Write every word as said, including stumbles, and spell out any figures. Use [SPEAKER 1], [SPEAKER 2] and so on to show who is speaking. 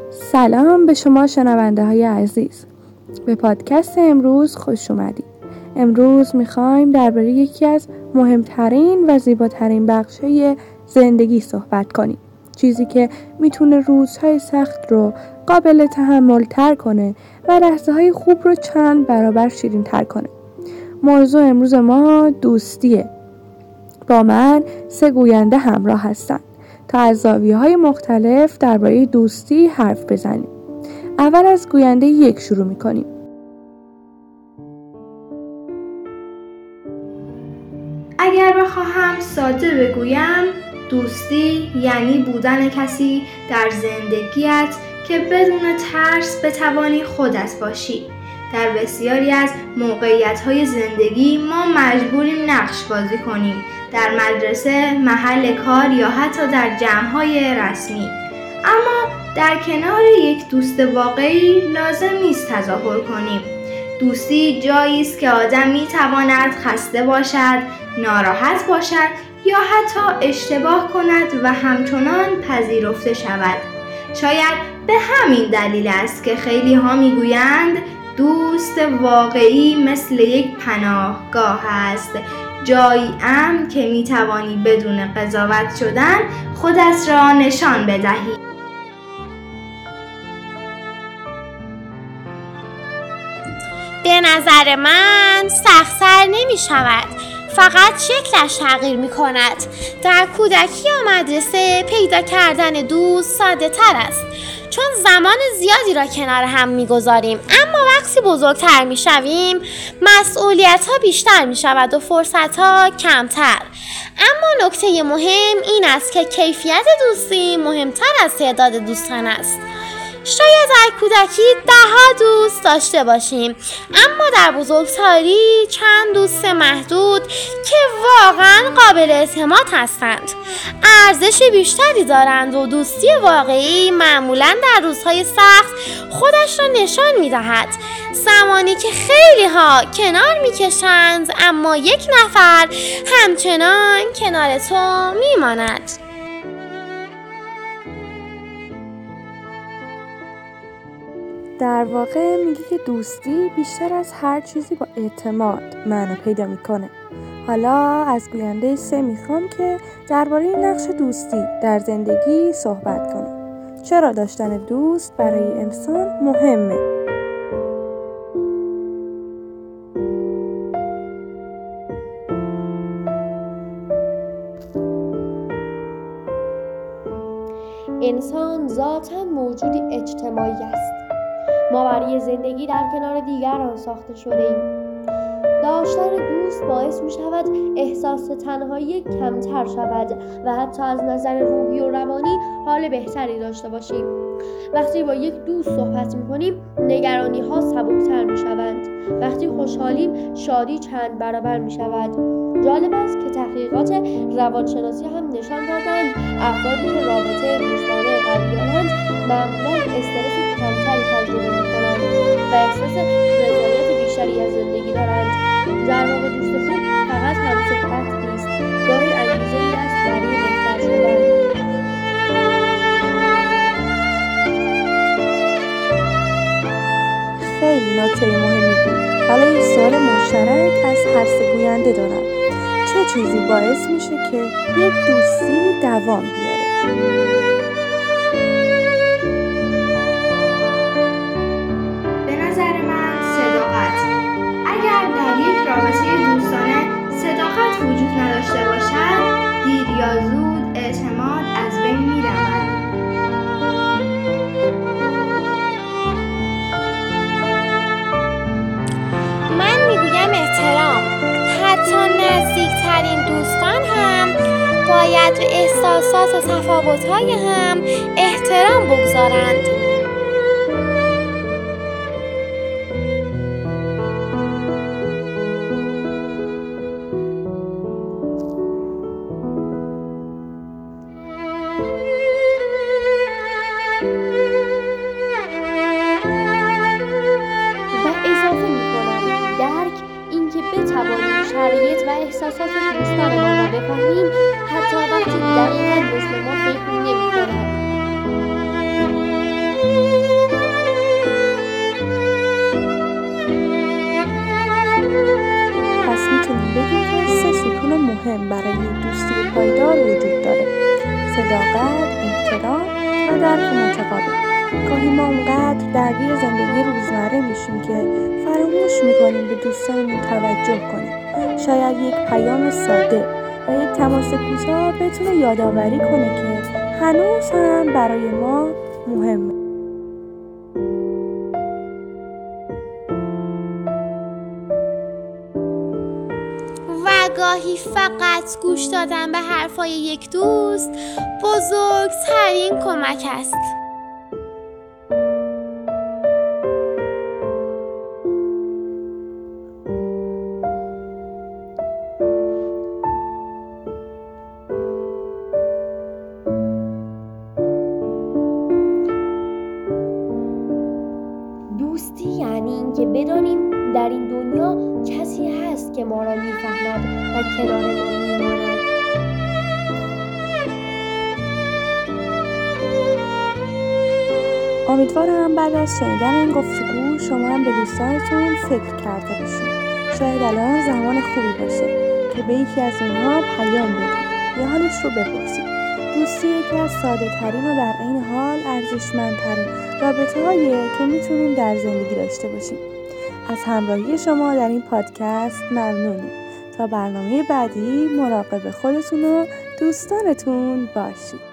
[SPEAKER 1] سلام به شما شنونده های عزیز. به پادکست امروز خوش اومدید. امروز میخوایم درباره یکی از مهمترین و زیباترین بخش‌های زندگی صحبت کنیم. چیزی که میتونه روزهای سخت رو قابل تحمل تر کنه و لحظه های خوب رو چند برابر شیرین تر کنه. موضوع امروز ما دوستیه. با من سه گوینده همراه هستن تا از زاویه‌های مختلف درباره دوستی حرف بزنیم. اول از گوینده یک شروع می‌کنیم.
[SPEAKER 2] اگر بخواهم ساده بگویم، دوستی یعنی بودن کسی در زندگیت که بدون ترس بتوانی خودت باشی. در بسیاری از موقعیت‌های زندگی ما مجبوریم نقش بازی کنیم، در مدرسه، محل کار یا حتی در جمع‌های رسمی. اما در کنار یک دوست واقعی لازم نیست تظاهر کنیم. دوستی جایی است که آدم می‌تواند خسته باشد، ناراحت باشد یا حتی اشتباه کند و همچنان پذیرفته شود. شاید به همین دلیل است که خیلی ها میگویند دوست واقعی مثل یک پناهگاه است، جایی امن که میتوانی بدون قضاوت شدن خودت را نشان بدهی.
[SPEAKER 3] به نظر من سخت‌تر نمی شود، فقط شکلش تغییر می کند. در کودکی یا مدرسه پیدا کردن دوست ساده تر است، چون زمان زیادی را کنار هم می گذاریم. اما وقتی بزرگتر می شویم مسئولیت ها بیشتر می شود و فرصت ها کمتر. اما نکته مهم این است که کیفیت دوستی مهمتر از تعداد دوستان است. شاید در کودکی ده ها دوست داشته باشیم، اما در بزرگسالی چند دوست محدود که واقعا قابل اعتماد هستند. ارزش بیشتری دارند و دوستی واقعی معمولا در روزهای سخت خودش را نشان می دهد. زمانی که خیلی ها کنار می کشند اما یک نفر همچنان کنار تو می ماند.
[SPEAKER 1] در واقع میگه که دوستی بیشتر از هر چیزی با اعتماد معنا پیدا میکنه. حالا از گوینده سه میخوام که درباره نقش دوستی در زندگی صحبت کنه. چرا داشتن دوست برای انسان مهمه؟
[SPEAKER 4] انسان ذاتاً موجودی اجتماعی است. ما برای زندگی در کنار دیگران ساخته شده ایم. داشتن دوست باعث می شود احساس تنهایی کمتر شود و حتی از نظر روحی و روانی حال بهتری داشته باشیم. وقتی با یک دوست صحبت می کنیم نگرانی ها سبکتر می شوند. وقتی خوشحالیم شادی چند برابر می شود. جالب است که تحقیقات روانشناسی هم نشان دادند افرادی که رابطه دوستانه قوی دارند معمولاً استرس کمتری تجربه می‌کنند و احساس رضایت بیشتری از زندگی دارند. در واقع دوست خوب فقط همصحبت نیست، گاهی انگیزه‌ای است برای بهتر شدن.
[SPEAKER 1] خیلی نکته مهمی بود. حالا یک سوال مشترک از هر سه گوینده دارم. چه چیزی باعث میشه که یک دوستی دوام بیاره؟
[SPEAKER 2] به نظر من صداقت. اگر در یک رابطه دوستانه صداقت وجود نداشته باشد، دیر یا زود اعتماد از بین میرود.
[SPEAKER 3] من میگویم احترام. حتی نزدیکترین دوستان هم باید به احساسات و تفاوت‌های هم احترام بگذارند.
[SPEAKER 4] بتوانیم شرایط و احساسات دوستانمان را بفهمیم حتی وقتی دقیقاً مثل ما فکر نمی‌کنند.
[SPEAKER 1] مهم برای دوستی پایدار وجود داره: صداقت، احترام و درک متقابل. گاهی ما اونقدر درگیر زندگی روزمره میشیم که فراموش میکنیم به دوستانمون توجه کنیم. شاید یک پیام ساده و یک تماس کوتاه بتونه یادآوری کنه که هنوز هم برای ما مهمه.
[SPEAKER 3] و گاهی فقط گوش دادن به حرفای یک دوست بزرگترین کمک است.
[SPEAKER 4] دوستی یعنی این که بدانیم در این دنیا کسی هست که ما را میفهمد و کنار ما میماند.
[SPEAKER 1] امیدوارم بعد از شنیدن این گفتگو شما هم به دوستانتون فکر کرده باشید. شاید الان زمان خوبی باشه که به یکی از اونها پیام بدید یا حالش رو بپرسید. دوستی یکی از ساده ترین و در عین حال ارزشمندترین رابطه هاییه که میتونیم در زندگی داشته باشیم. از همراهی شما در این پادکست ممنونیم. تا برنامه بعدی مراقب خودتون و دوستانتون باشید.